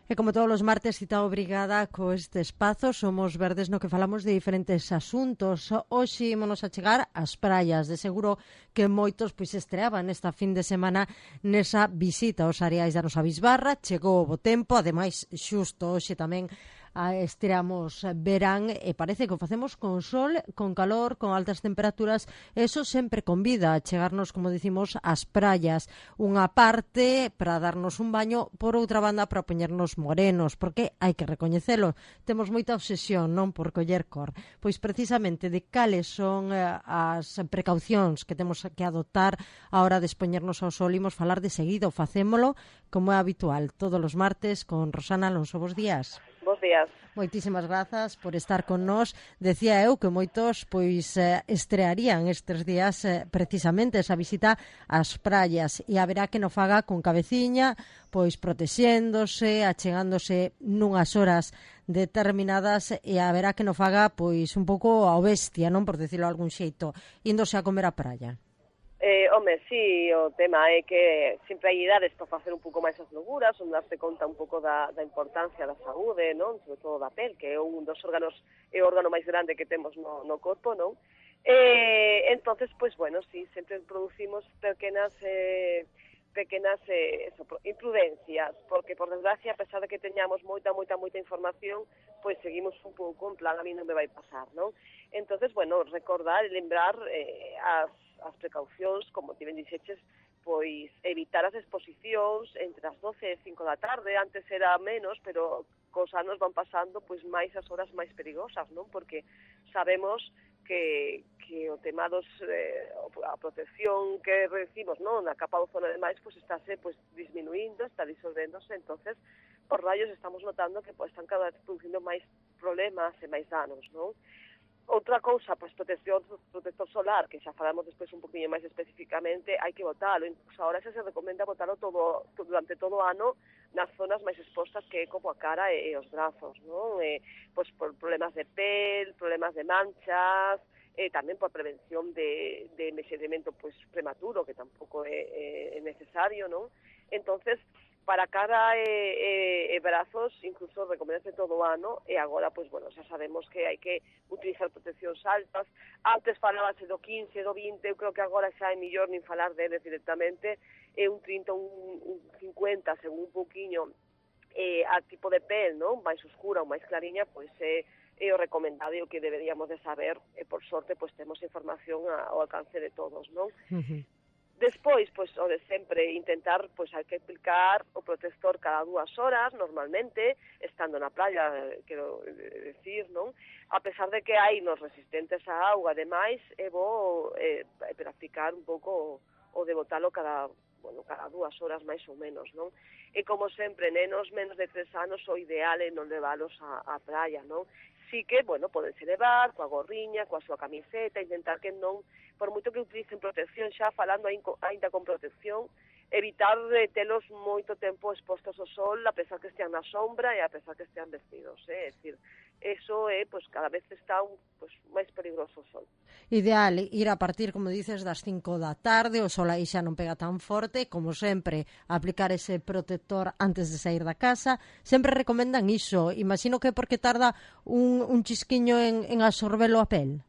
E como todos os martes, cita obrigada co este espazo, somos Verdes no que falamos de diferentes asuntos. Hoxe ímonos a chegar ás praias, de seguro que moitos pois estreaban esta fin de semana nesa visita aos areais da nosa Bisbarra. Chegou o bo tempo, ademais xusto hoxe tamén estreamos verán e parece que o facemos con sol, con calor, con altas temperaturas. Eso sempre convida a chegarnos, como dicimos, ás praias. Unha parte para darnos un baño, por outra banda para poñernos morenos, porque hai que recoñecelo, temos moita obsesión, non, por coller cor. Pois precisamente de cales son as precaucións que temos que adoptar a hora de expoñernos ao sol, imos falar de seguido, facémolo como é habitual, todos os martes con Rosana Alonso. Bos días. Bos días. Moitísimas grazas por estar con nós. Decía eu que moitos pois estrearían estes días precisamente esa visita ás praias e haberá que no faga con cabeciña, pois protexéndose, achegándose nunhas horas determinadas e haberá que no faga pois un pouco ao bestia, non, por decirlo de algún xeito, índose a comer á praia. Home, sí, o tema é que sempre hai idades para facer un pouco máis as loguras, onde darse conta un pouco da importancia da saúde, non? Sobre todo da pel, que é un dos órganos, é o órgano máis grande que temos no corpo, non? Entonces, pues bueno, sí, sempre producimos pequenas imprudencias, porque por desgracia, a pesar de que teñamos moita información, pues seguimos un pouco en plan, a mí non me vai pasar, non? Entonces, bueno, recordar e lembrar as precaucións, como ti ben dixeches, pois evitar as exposicións entre as 12 e 5 da tarde. Antes era menos, pero cos anos van pasando pois máis as horas máis perigosas, non? Porque sabemos que o tema a protección que recibimos, non, na capa de ozono ademais, pois estáse pois disminuindo, está disolvéndose, entonces os rayos estamos notando que pois están cada vez producindo máis problemas e máis danos, non? Outra cousa, pois protector solar, que xa falamos despois un poquinho máis especificamente, hai que botalo. Incluso ahora xa se recomenda botalo durante todo o ano nas zonas máis expostas, que é como a cara e os brazos, non? Pois por problemas de pel, problemas de manchas, tamén por prevención de envexecemento pois prematuro, que tampouco é necesario, non? Entonces, para cara e brazos, incluso recomendarse todo o ano, e agora, pois, bueno, xa sabemos que hai que utilizar proteccións altas. Antes falábase do 15, do 20, eu creo que agora xa é mellor nin falar deles directamente, un 30, un 50, según un pouquiño, a tipo de pel, non? Mais oscura ou máis clariña, pois é o recomendado e o que deberíamos de saber, e por sorte, pois temos información ao alcance de todos, non? Despois, pois, o de sempre, intentar, pois, hai que aplicar o protector cada 2 horas, normalmente, estando na playa, quero decir, non? A pesar de que hai nos resistentes á auga, ademais, é bo practicar un pouco o de botalo cada 2 horas máis ou menos, non? E como sempre, nenos menos de 3 anos, o ideal é non leválos á praia, non? Sí que, bueno, podense levar coa gorriña, coa súa camiseta, intentar que non, por moito que utilicen protección, xa falando ainda con protección, evitar telos moito tempo expostos ao sol, a pesar que estean na sombra e a pesar que estean vestidos, é dicir, eso é, pois, cada vez está máis peligroso o sol. Ideal ir a partir, como dices, das 5 da tarde, o sol aí xa non pega tan forte, como sempre, aplicar ese protector antes de sair da casa. Sempre recomendan iso, imagino que porque tarda un chisquiño en absorbelo a pel.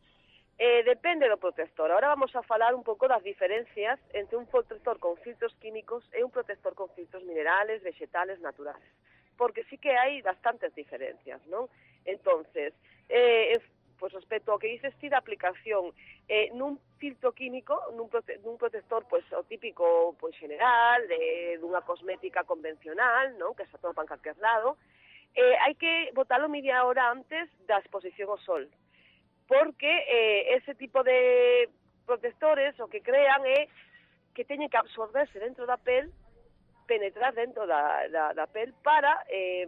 Depende do protector. Ahora vamos a falar un pouco das diferencias entre un protector con filtros químicos e un protector con filtros minerales, vegetales, naturales. Porque sí que hai bastantes diferencias, non? Entonces, pois respecto ao que dices ti da aplicación, nun filtro químico, nun protector, pois o típico, pois general, dunha cosmética convencional, non? Que se atopa en calquer lado, hai que botalo media hora antes da exposición ao sol, porque ese tipo de protectores o que crean é que teñen que absorberse dentro da pel, penetrar dentro da pel para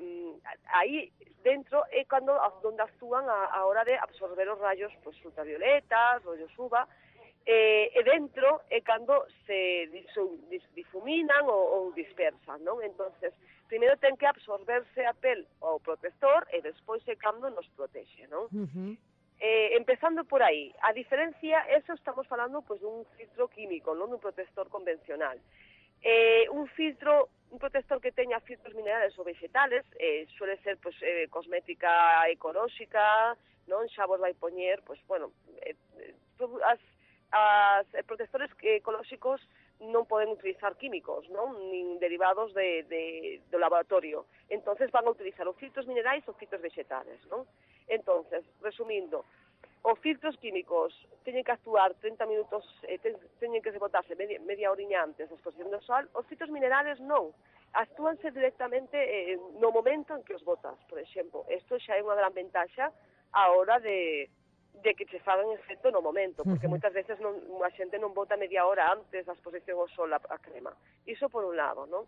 aí dentro é onde actúan a hora de absorber os rayos pois, ultravioletas, rayos UVA, e dentro é cando se difuminan ou dispersan, non? Entonces, primeiro ten que absorberse a pel ao protector e despois é cando nos protexe, non? Empezando por aí, a diferencia, eso estamos falando pois dun filtro químico, non dun protector convencional. Un filtro un protector que teña filtros minerales ou vegetales, suele ser pues, cosmética ecolóxica, non? Xa vos vai poñer, pues, bueno, as protectores ecolóxicos non poden utilizar químicos, non? Nin derivados do laboratorio. Entonces van a utilizar os filtros minerais ou filtros vegetales, non? Entonces, resumindo, os filtros químicos teñen que actuar 30 minutos, teñen que botarse media oriña antes da exposición do sol. Os filtros minerales non, actúanse directamente no momento en que os botas, por exemplo. Isto xa é unha gran ventaxa a hora de que che fagan efecto no momento, porque moitas veces a xente non bota media hora antes da exposición ao sol a crema. Iso por un lado, non?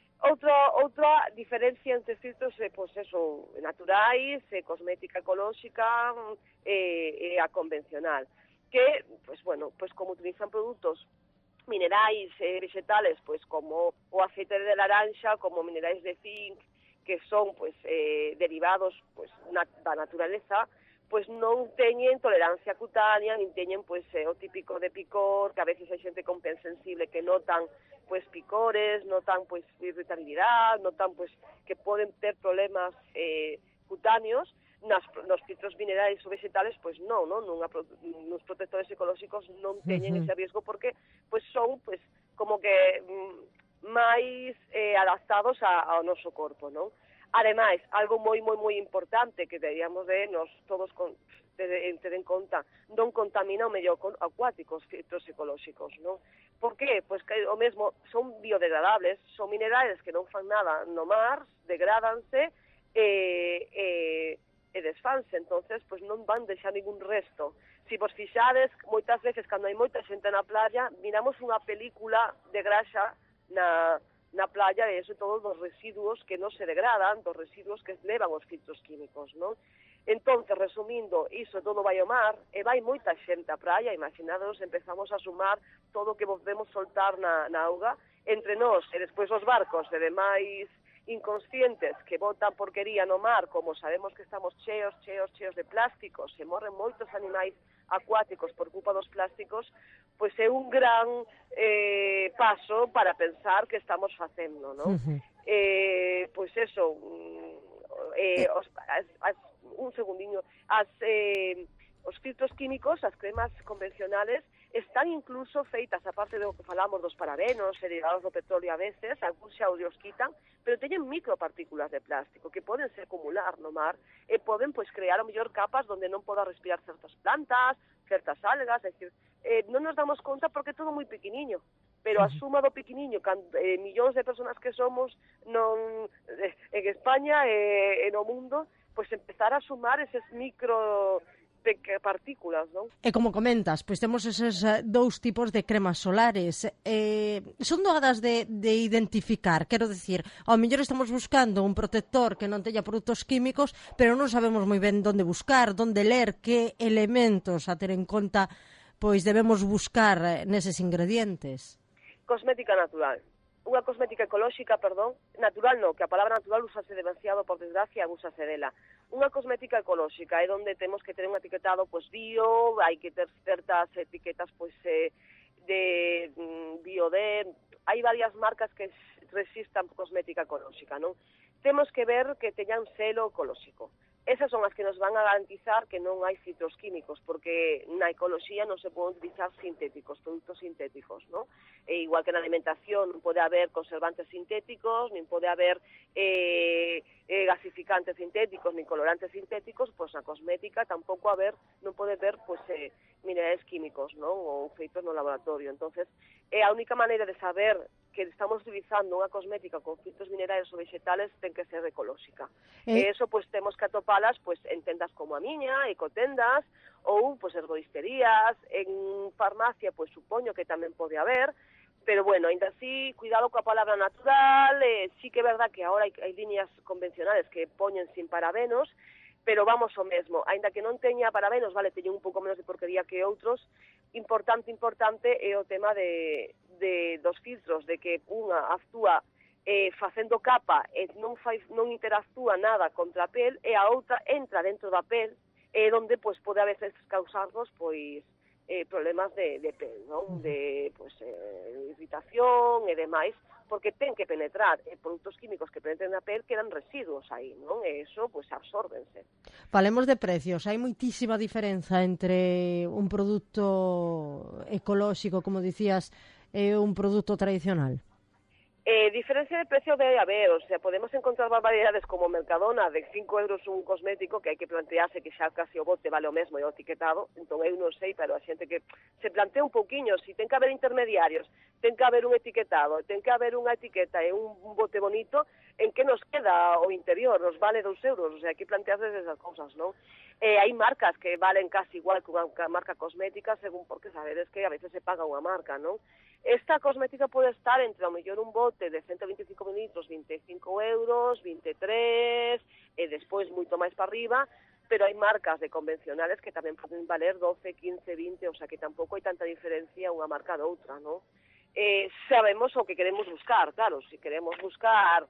Outra diferencia entre filtros pois eso, naturais, cosmética ecolóxica e a convencional, que, pois bueno, pois como utilizan produtos minerais vegetales, pois como o aceite de laranxa, como minerais de zinc, que son pois derivados pois da naturaleza, pois non teñen tolerancia cutánea, nin teñen pois o típico de picor, que a veces hai xente con pel sensible que notan pois picores, notan pois irritabilidade, notan pois que poden ter problemas cutáneos. Nos filtros minerais ou vegetales, pois non, nos protectores ecolóxicos non teñen ese riesgo porque pois son pois como que máis adaptados ao noso corpo, non? Ademais, algo moi importante que deberíamos de nos todos ter en conta, non contamina o medio acuático os filtros ecolóxicos, non? Por qué? Pois que o mesmo son biodegradables, son minerales que non fan nada no mar, degrádanse e desfanse, entonces pois non van deixar ningún resto. Si vos fixades, moitas veces, cando hai moita xente na playa, miramos unha película de graxa na playa, e iso todos os residuos que non se degradan, dos residuos que levan os filtros químicos, non? Entonces, resumindo, iso todo vai ao mar, e vai moita xente á praia, imaginados, empezamos a sumar todo o que podemos soltar na auga, entre nós, e despois os barcos, e demais inconscientes que botan porquería no mar, como sabemos que estamos cheos de plásticos, se morren moitos animais acuáticos por culpa dos plásticos, pois é un gran paso para pensar que estamos facendo, non? Pois eso, un segundiño, os filtros químicos, as cremas convencionales, están incluso feitas, aparte do que falamos dos parabenos e derivados do petróleo a veces, algúns xa os quitan, pero teñen micropartículas de plástico que poden se acumular no mar e poden pois crear o mellor capas onde non poda respirar certas plantas, certas algas, é dicir, non nos damos conta porque é todo moi pequeniño, pero a suma do pequeniño, millóns de personas que somos en España e no mundo, pois empezar a sumar eses partículas, non? E como comentas, pois temos eses dous tipos de cremas solares. Son doadas de identificar, quero decir, ao mellor estamos buscando un protector que non teña produtos químicos, pero non sabemos moi ben onde buscar, onde ler, que elementos a ter en conta pois debemos buscar neses ingredientes. Cosmética natural. Unha cosmética ecolóxica, natural non, que a palabra natural usase demasiado, por desgracia, abúsase dela. Unha cosmética ecolóxica é onde temos que ter un etiquetado pois bio, hai que ter certas etiquetas pois de hai varias marcas que resistan cosmética ecolóxica, non? Temos que ver que teñan selo ecolóxico. Esas son as que nos van a garantizar que non hai filtros químicos, porque na ecoloxía non se poden utilizar sintéticos, produtos sintéticos, non? E igual que na alimentación non pode haber conservantes sintéticos, nin pode haber gasificantes sintéticos, nin colorantes sintéticos, pois na cosmética tampouco non pode haber pois minerais químicos, non? Ou feitos no laboratorio. Entonces, é a única maneira de saber que estamos utilizando unha cosmética con filtros minerais ou vegetales ten que ser ecolóxica. E eso, pois, temos que atopalas pois, en tendas como a miña, ecotendas, ou pois, herboristerías, en farmacia, pois, supoño que tamén pode haber, pero, bueno, ainda así, cuidado coa palabra natural, sí que é verdad que agora hai líneas convencionales que poñen sin parabenos, pero vamos ao mesmo, aínda que non teña parabenos, vale, teñen un pouco menos de porquería que outros, importante é o tema dos filtros, de que unha actúa facendo capa e non interactúa nada contra a pel, e a outra entra dentro da pel, onde pois, pode a veces causarnos pois problemas de pel, non? De, pues, irritación e demais, porque ten que penetrar produtos químicos que penetren na pel, quedan residuos aí, non? E iso, pues, absórbense. Falemos de precios. Hai moitísima diferenza entre un produto ecolóxico, como dicías, e un produto tradicional. Diferencia de precio debe haber, o sea, podemos encontrar barbaridades como Mercadona de 5 euros un cosmético que hai que plantearse que xa casi o bote vale o mesmo e o etiquetado, entón eu non sei, pero a xente que se plantea un poquinho, si ten que haber intermediarios, ten que haber un etiquetado, ten que haber unha etiqueta e un bote bonito, en que nos queda o interior, nos vale 2 euros, o sea, hai que plantearse esas cousas, non? Hai marcas que valen casi igual que unha marca cosmética, según porque sabedes que a veces se paga unha marca, non? Esta cosmética pode estar entre ao mellor un bote de 125 mililitros, 25 euros, 23, e despois moito máis para arriba, pero hai marcas de convencionales que tamén poden valer 12, 15, 20, o sea que tampouco hai tanta diferencia unha marca de outra, non? Sabemos o que queremos buscar, claro, se queremos buscar,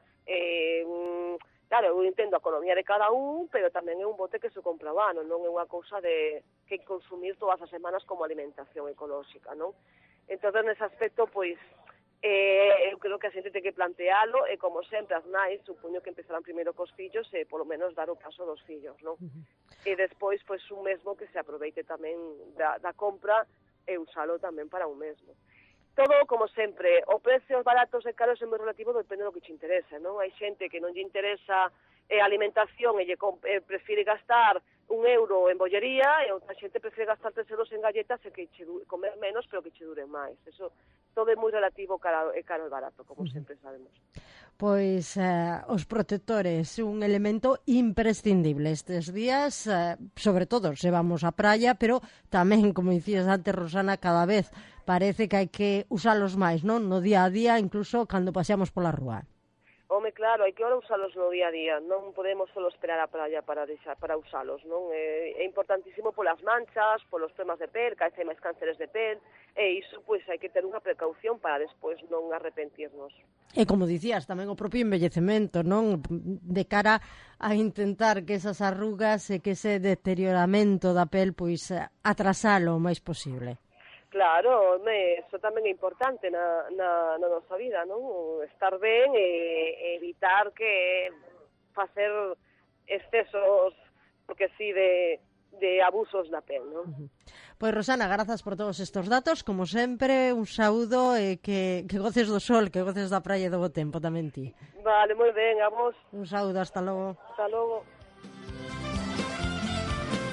claro, eu entendo a economía de cada un, pero tamén é un bote que se compra o ano, non é unha cousa de que consumir todas as semanas como alimentación ecolóxica, non? Entón, nese aspecto, pois, eu creo que a xente ten que plantealo, e como sempre, as nais, supoño que empezarán primeiro cos fillos e, polo menos, dar o paso dos fillos, non? E despois, pois, un mesmo que se aproveite tamén da compra e usalo tamén para un mesmo. Todo, como sempre, o precio baratos e caros é moi relativo, depende do que te interese, non? Hai xente que non lle interesa a alimentación e prefire gastar 1 euro en bollería, e outra xente prefire gastar 3 euros en galletas e que comer menos, pero que che duren máis. Eso todo é moi relativo caro e barato, como sempre sabemos. Pois os protectores, un elemento imprescindible estes días, sobre todo se vamos á praia, pero tamén, como dicías antes, Rosana, cada vez parece que hai que usalos máis, non? No día a día, incluso cando paseamos pola rúa. Home, claro, hai que ahora usalos no día a día, non podemos só esperar a praia para usalos, non? É importantísimo polas manchas, polos temas de pel, que hai máis cánceres de pel, e iso, pois, hai que ter unha precaución para despois non arrepentirnos. E como dicías, tamén o propio envellecemento, non? De cara a intentar que esas arrugas e que ese deterioramento da pel, pois, atrasalo o máis posible. Claro, eso tamén é importante na nosa vida, non? Estar ben e evitar que facer excesos, porque si de abusos na pel, non? Pois, Rosana, grazas por todos estes datos, como sempre, un saúdo e que goces do sol, que goces da praia e do bo tempo tamén ti. Vale, moi ben, a vos. Un saúdo, hasta logo. Hasta logo.